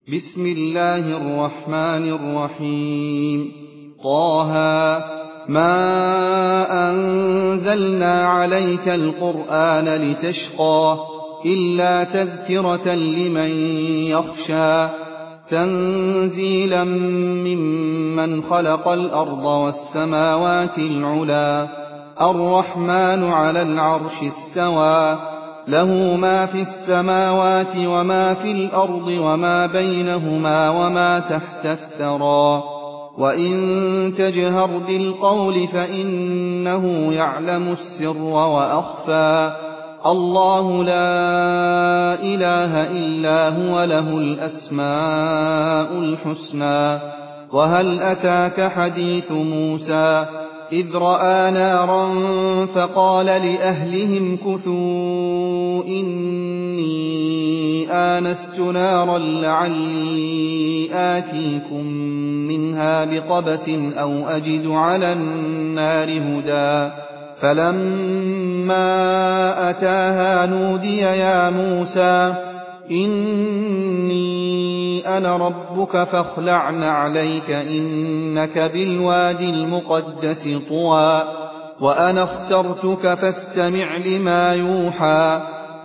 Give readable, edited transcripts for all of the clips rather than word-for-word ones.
بسم الله الرحمن الرحيم. طه ما أنزلنا عليك القرآن لتشقى إلا تذكرة لمن يخشى تنزيلا ممن خلق الأرض والسماوات العلى الرحمن على العرش استوى له ما في السماوات وما في الأرض وما بينهما وما تحت الثرى وإن تجهر بالقول فإنه يعلم السر وأخفى الله لا إله إلا هو له الأسماء الحسنى وهل أتاك حديث موسى إذ رأى نارا فقال لأهلهم كثوا إني آنست نارا لعلي آتيكم منها بقبس أو أجد على النار هدى فلما أتاها نودي يا موسى إني أنا ربك فاخلع نعليك إنك بالوادي المقدس طوى وأنا اخترتك فاستمع لما يوحى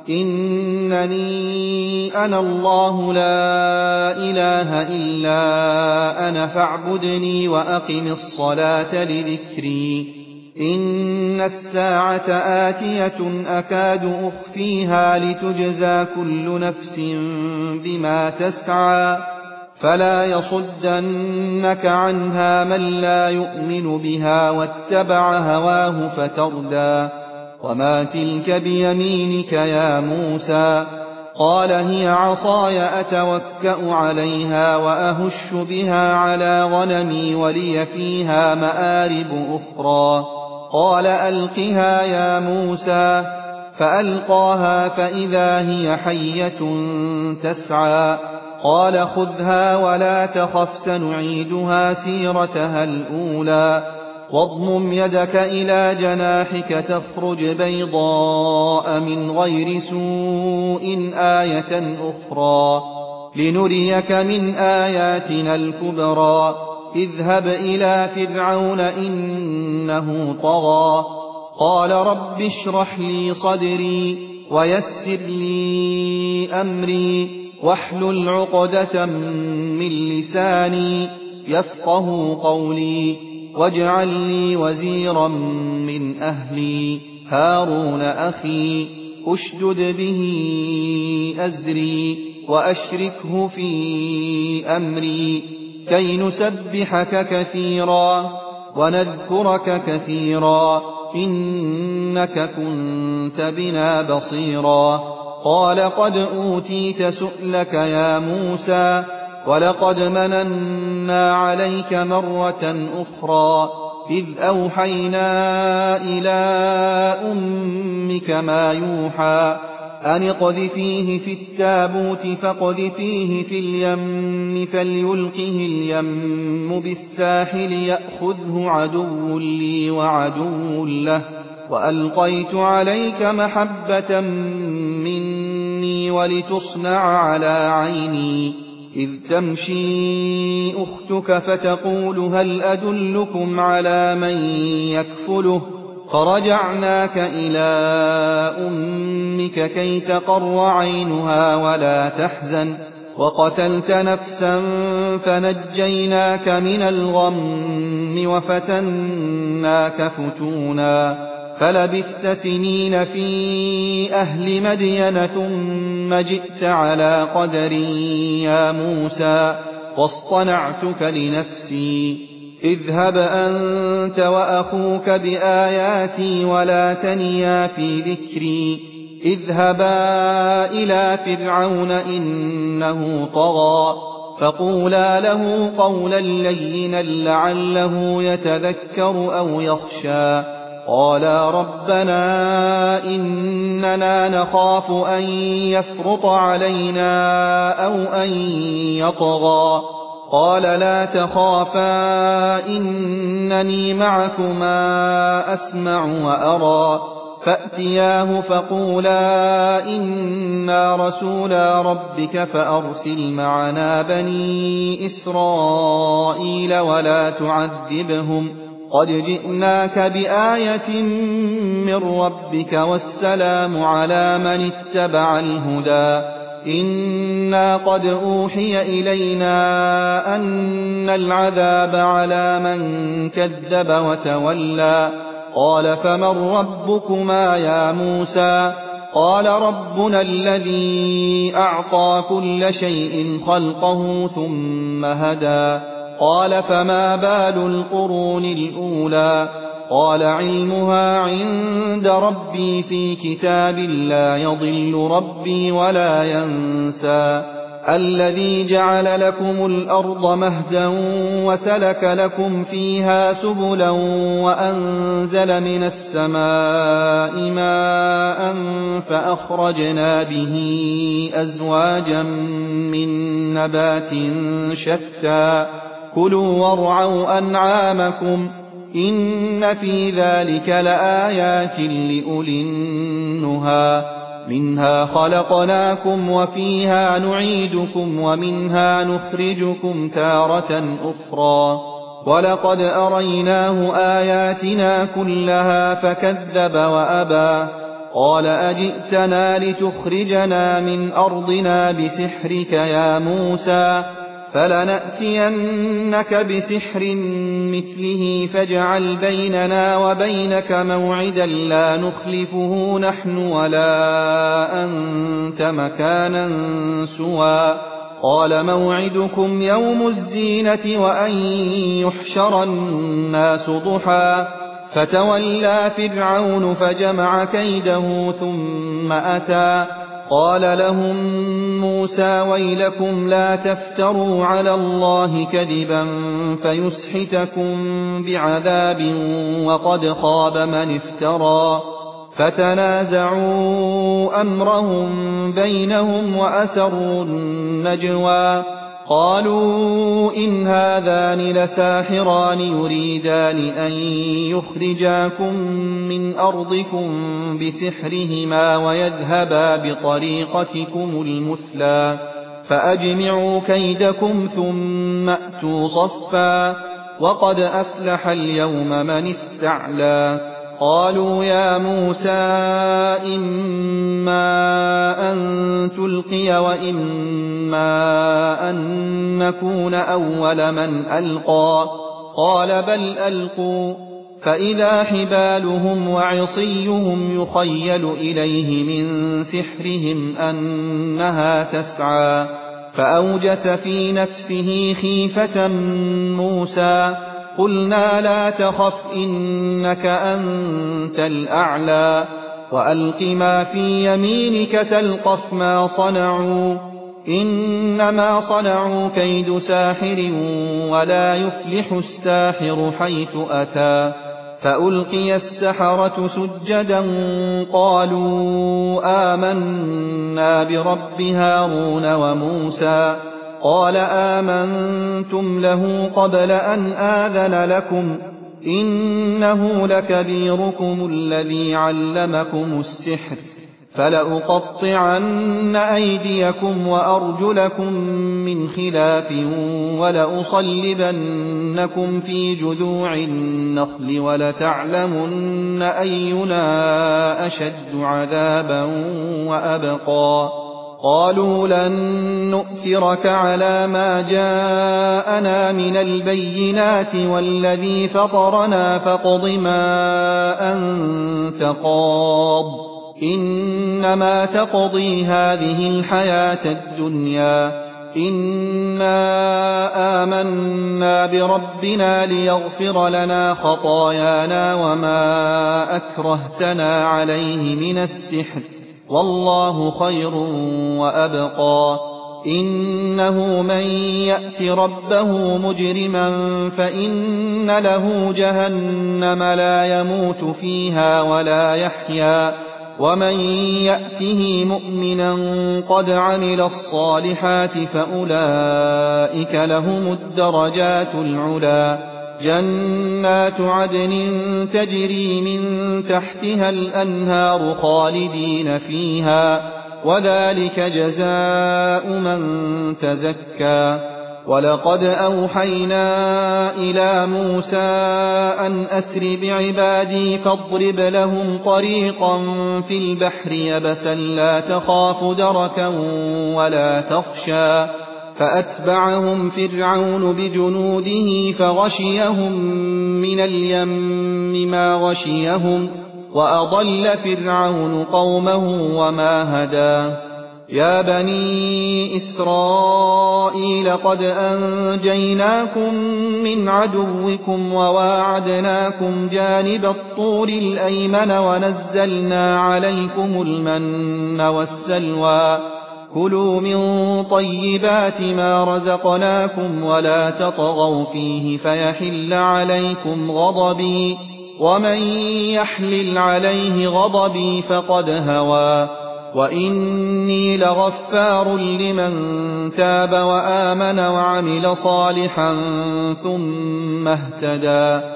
إنني أنا الله لا إله إلا أنا فاعبدني وأقم الصلاة لذكري إن الساعة آتية أكاد أخفيها لتجزى كل نفس بما تسعى فلا يصدنك عنها من لا يؤمن بها واتبع هواه فتردى وما تلك بيمينك يا موسى قال هي عصاي أتوكأ عليها وأهش بها على غنمي ولي فيها مآرب أخرى قال ألقها يا موسى فألقاها فإذا هي حية تسعى قال خذها ولا تخف سنعيدها سيرتها الأولى واضمم يدك إلى جناحك تخرج بيضاء من غير سوء آية أخرى لنريك من آياتنا الكبرى اذهب إلى فرعون إنه طغى قال رب اشرح لي صدري ويسر لي أمري واحلل عقدة من لساني يفقه قولي واجعل لي وزيرا من أهلي هارون أخي أشدد به أزري وأشركه في أمري كي نسبحك كثيرا ونذكرك كثيرا إنك كنت بنا بصيرا قال قد أوتيت سؤلك يا موسى ولقد مننا عليك مرة أخرى إذ أوحينا إلى أمك ما يوحى أن اقذفيه في التابوت فاقذفيه في اليم فليلقه اليم بالساحل يأخذه عدو لي وعدو له وألقيت عليك محبة مني ولتصنع على عيني إذ تمشي أختك فتقول هل أدلكم على من يكفله فرجعناك إلى أمك كي تقر عينها ولا تحزن وقتلت نفسا فنجيناك من الغم وفتناك فتونا فلبثت سنين في أهل مدين ثم جئت على قدر يا موسى واصطنعتك لنفسي اذهب أنت وأخوك بآياتي ولا تنيا في ذكري اذهبا إلى فرعون إنه طغى فقولا له قولا لينا لعله يتذكر أو يخشى قالا ربنا إننا نخاف أن يفرط علينا أو أن يطغى قال لا تخافا إنني معكما أسمع وأرى فأتياه فقولا إنا رسولا ربك فأرسل معنا بني إسرائيل ولا تعذبهم قد جئناك بآية من ربك والسلام على من اتبع الهدى إنا قد أوحي إلينا أن العذاب على من كذب وتولى قال فمن ربكما يا موسى قال ربنا الذي أعطى كل شيء خلقه ثم هدى قال فما بال القرون الأولى قال علمها عند ربي في كتاب لا يضل ربي ولا ينسى الذي جعل لكم الأرض مهدا وسلك لكم فيها سبلا وأنزل من السماء ماء فأخرجنا به أزواجا من نبات شتى كلوا وارعوا أنعامكم إن في ذلك لآيات لأولي النهى منها خلقناكم وفيها نعيدكم ومنها نخرجكم تارة أخرى ولقد أريناه آياتنا كلها فكذب وأبى قال أجئتنا لتخرجنا من أرضنا بسحرك يا موسى فلنأتينك بسحر مثله فاجعل بيننا وبينك موعدا لا نخلفه نحن ولا أنت مكانا سوى قال موعدكم يوم الزينة وأن يحشر الناس ضحى فتولى فرعون فجمع كيده ثم أتى قال لهم موسى ويلكم لا تفتروا على الله كذبا فيسحتكم بعذاب وقد خاب من افترى فتنازعوا أمرهم بينهم وأسروا النجوى قالوا إن هذان لساحران يريدان أن يخرجاكم من أرضكم بسحرهما ويذهبا بطريقتكم المثلى فأجمعوا كيدكم ثم أتوا صفا وقد أفلح اليوم من استعلى قالوا يا موسى إما أن تلقي وإما أن نكون أول من ألقى قال بل ألقوا فإذا حبالهم وعصيهم يخيل إليه من سحرهم أنها تسعى فأوجس في نفسه خيفة موسى قلنا لا تخف إنك أنت الأعلى وألق ما في يمينك تلقف ما صنعوا إنما صنعوا كيد ساحر ولا يفلح الساحر حيث أتى فألقي السحرة سجدا قالوا آمنا برب هارون وموسى قال آمنتم له قبل أن آذن لكم إنه لكبيركم الذي علمكم السحر فلأقطعن أيديكم وأرجلكم من خلاف ولأصلبنكم في جذوع النخل ولتعلمن أينا أشد عذابا وأبقى قالوا لن نؤثرك على ما جاءنا من البينات والذي فطرنا فاقض ما أنت قاض إنما تقضي هذه الحياة الدنيا إنا آمنا بربنا ليغفر لنا خطايانا وما أكرهتنا عليه من السحر والله خير وأبقى إنه من يأت ربه مجرما فإن له جهنم لا يموت فيها ولا يحيا ومن يأته مؤمنا قد عمل الصالحات فأولئك لهم الدرجات العلا جنات عدن تجري من تحتها الأنهار خالدين فيها وذلك جزاء من تزكى ولقد أوحينا إلى موسى أن أسر بعبادي فاضرب لهم طريقا في البحر يبسا لا تخاف دركا ولا تخشى فأتبعهم فرعون بجنوده فغشيهم من اليم ما غشيهم وأضل فرعون قومه وما هدى يا بني إسرائيل قد أنجيناكم من عدوكم وواعدناكم جانب الطور الأيمن ونزلنا عليكم المن والسلوى كلوا من طيبات ما رزقناكم ولا تطغوا فيه فيحل عليكم غضبي ومن يحلل عليه غضبي فقد هوى وإني لغفار لمن تاب وآمن وعمل صالحا ثم اهتدى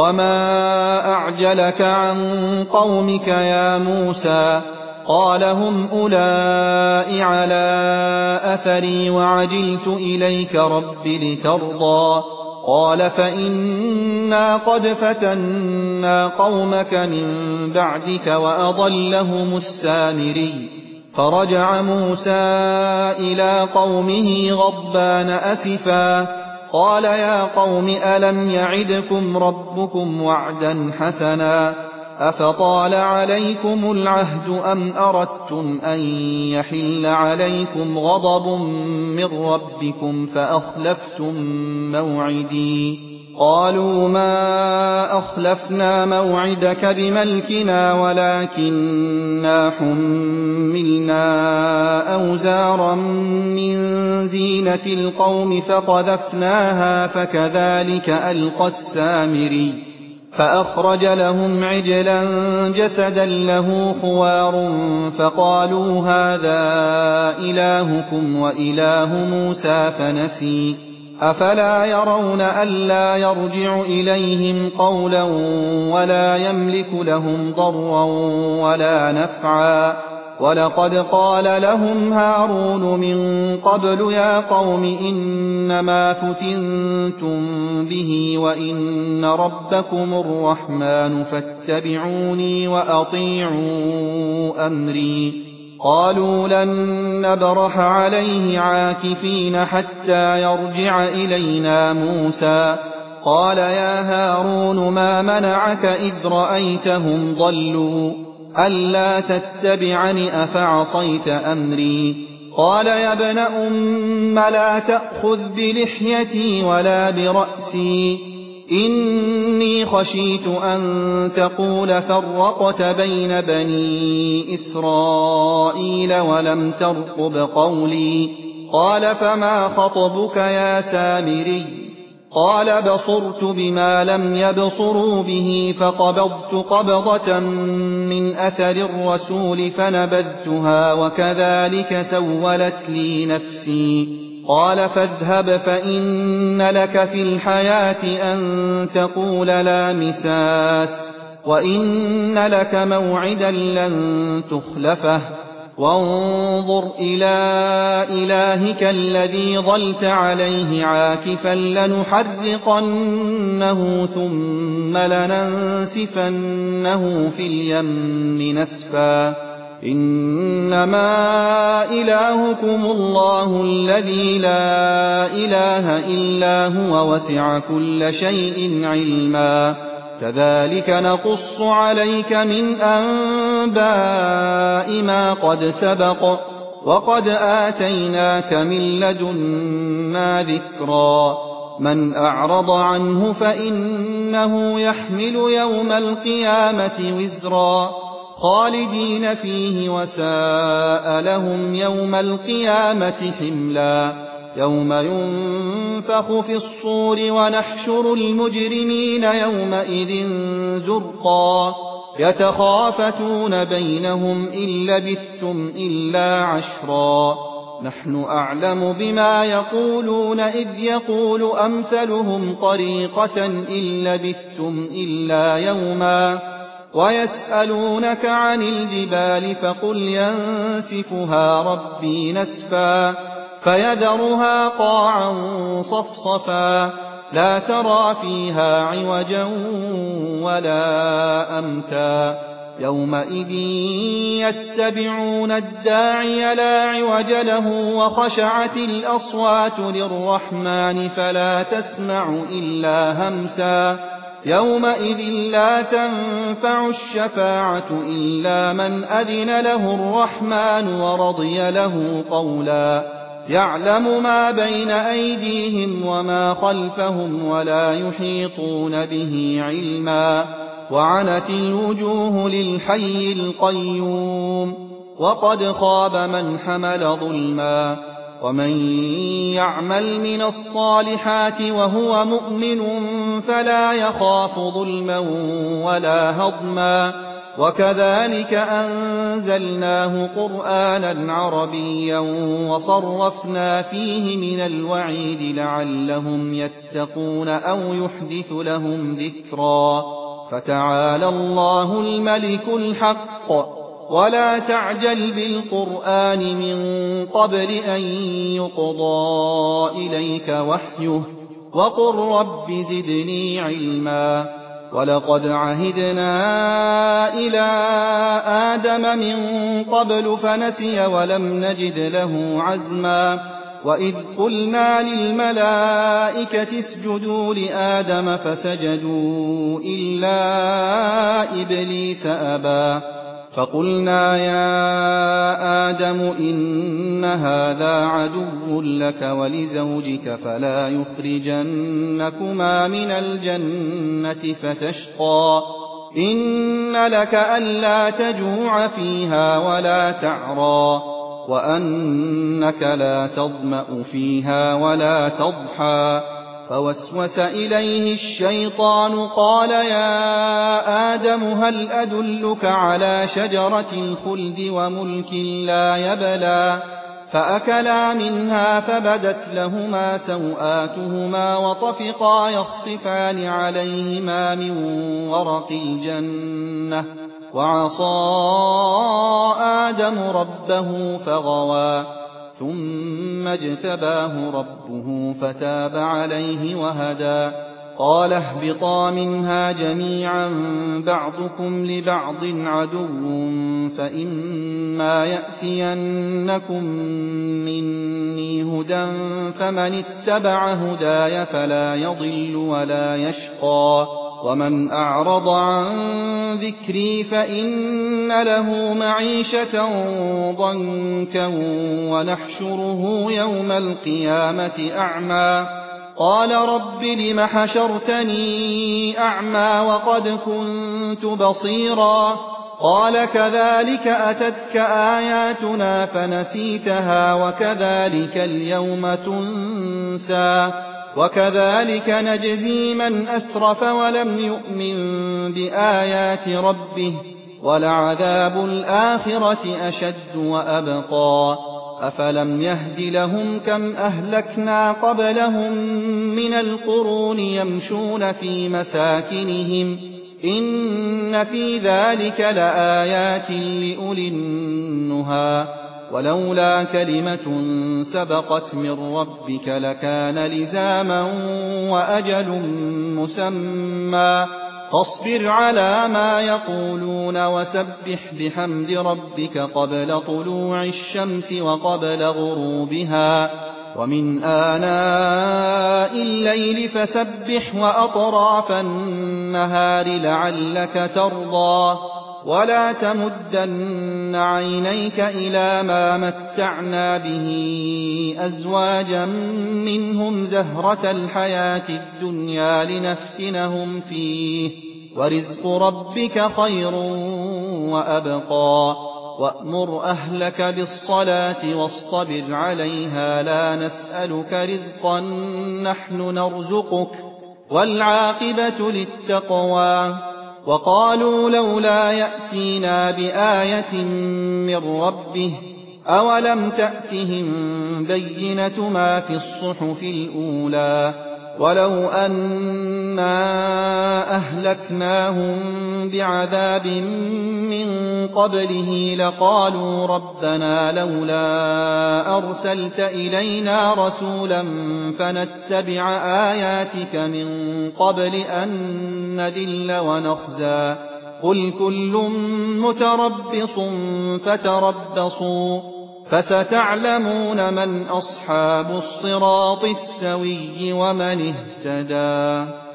وما أعجلك عن قومك يا موسى قال هم أولئك على أثري وعجلت إليك رب لترضى قال فإنا قد فتنا قومك من بعدك وأضلهم السامري فرجع موسى إلى قومه غضبان أسفا قال يا قوم ألم يعدكم ربكم وعدا حسنا أفطال عليكم العهد أم أردتم أن يحل عليكم غضب من ربكم فأخلفتم موعدي قالوا ما أخلفنا موعدك بملكنا ولكننا حملنا أوزارا من زينة القوم فقذفناها فكذلك ألقى السامري فأخرج لهم عجلا جسدا له خوار فقالوا هذا إلهكم وإله موسى فنسي أفلا يرون ألا يرجع إليهم قولا ولا يملك لهم ضرا ولا نفعا ولقد قال لهم هارون من قبل يا قوم إنما فتنتم به وإن ربكم الرحمن فاتبعوني وأطيعوا أمري قالوا لن نبرح عليه عاكفين حتى يرجع إلينا موسى قال يا هارون ما منعك إذ رأيتهم ضلوا ألا تتبعني أفعصيت أمري قال يا ابن أم لا تأخذ بلحيتي ولا برأسي إني خشيت أن تقول فرقت بين بني إسرائيل ولم ترقب قولي قال فما خطبك يا سامري قال بصرت بما لم يبصروا به فقبضت قبضة من أثر الرسول فنبذتها وكذلك سولت لي نفسي قال فاذهب فإن لك في الحياة أن تقول لا مساس وإن لك موعدا لن تخلفه وانظر إلى إلهك الذي ظلت عليه عاكفا لنحرقنه ثم لننسفنه في اليم نسفا إنما إلهكم الله الذي لا إله إلا هو وسع كل شيء علما كذلك نقص عليك من أنباء ما قد سبق وقد آتيناك من لدنا ذكرا من أعرض عنه فإنه يحمل يوم القيامة وزرا خالدين فيه وساء لهم يوم القيامة حملا يوم ينفخ في الصور ونحشر المجرمين يومئذ زرقا يتخافتون بينهم إن لبثتم إلا عشرا نحن أعلم بما يقولون إذ يقول أمثلهم طريقة إن لبثتم إلا يوما ويسألونك عن الجبال فقل ينسفها ربي نسفا فيذرها قاعا صفصفا لا ترى فيها عوجا ولا أمتا يومئذ يتبعون الداعي لا عوج له وخشعت الأصوات للرحمن فلا تسمع إلا همسا يومئذ لا تنفع الشفاعة إلا من أذن له الرحمن ورضي له قولا يعلم ما بين أيديهم وما خلفهم ولا يحيطون به علما وعنت الوجوه للحي القيوم وقد خاب من حمل ظلما ومن يعمل من الصالحات وهو مؤمن فلا يخاف ظلما ولا هضما وكذلك أنزلناه قرآنا عربيا وصرفنا فيه من الوعيد لعلهم يتقون أو يحدث لهم ذكرا فتعالى الله الملك الحق ولا تعجل بالقرآن من قبل أن يقضى إليك وحيه وقل رب زدني علما ولقد عهدنا إلى آدم من قبل فنسي ولم نجد له عزما وإذ قلنا للملائكة اسجدوا لآدم فسجدوا إلا إبليس أبى فقلنا يا آدم إن هذا عدو لك ولزوجك فلا يخرجنكما من الجنة فتشقى إن لك ألا تجوع فيها ولا تعرى وأنك لا تظمأ فيها ولا تضحى فوسوس إليه الشيطان قال يا آدم هل أدلك على شجرة الخلد وملك لا يبلى فأكلا منها فبدت لهما سوآتهما وطفقا يخصفان عليهما من ورق الجنة وعصى آدم ربه فغوى ثم اجتباه ربه فتاب عليه وهدى قال اهبطا منها جميعا بعضكم لبعض عدو فإما يأتينكم مني هدى فمن اتبع هداي فلا يضل ولا يشقى ومن أعرض عن ذكري فإن له معيشة ضنكا ونحشره يوم القيامة أعمى قال رب لم حشرتني أعمى وقد كنت بصيرا قال كذلك أتتك آياتنا فنسيتها وكذلك اليوم تنسى وكذلك نجزي من أسرف ولم يؤمن بآيات ربه ولعذاب الآخرة أشد وأبقى أفلم يهد لهم كم أهلكنا قبلهم من القرون يمشون في مساكنهم إن في ذلك لآيات لأولي النهى ولولا كلمة سبقت من ربك لكان لزاما وأجل مسمى فاصبر على ما يقولون وسبح بحمد ربك قبل طلوع الشمس وقبل غروبها ومن آناء الليل فسبح وأطراف النهار لعلك ترضى ولا تمدن عينيك إلى ما متعنا به أزواجا منهم زهرة الحياة الدنيا لنفتنهم فيه ورزق ربك خير وأبقى وأمر أهلك بالصلاة واصطبر عليها لا نسألك رزقا نحن نرزقك والعاقبة للتقوى وقالوا لولا يأتينا بآية من ربه أولم تأتهم بينة ما في الصحف الأولى ولو أنا أهلكناهم بعذاب من قبله لقالوا ربنا لولا أرسلت إلينا رسولا فنتبع آياتك من قبل أن نذل ونخزى قل كل متربص فتربصوا فستعلمون من أصحاب الصراط السوي ومن اهتدى.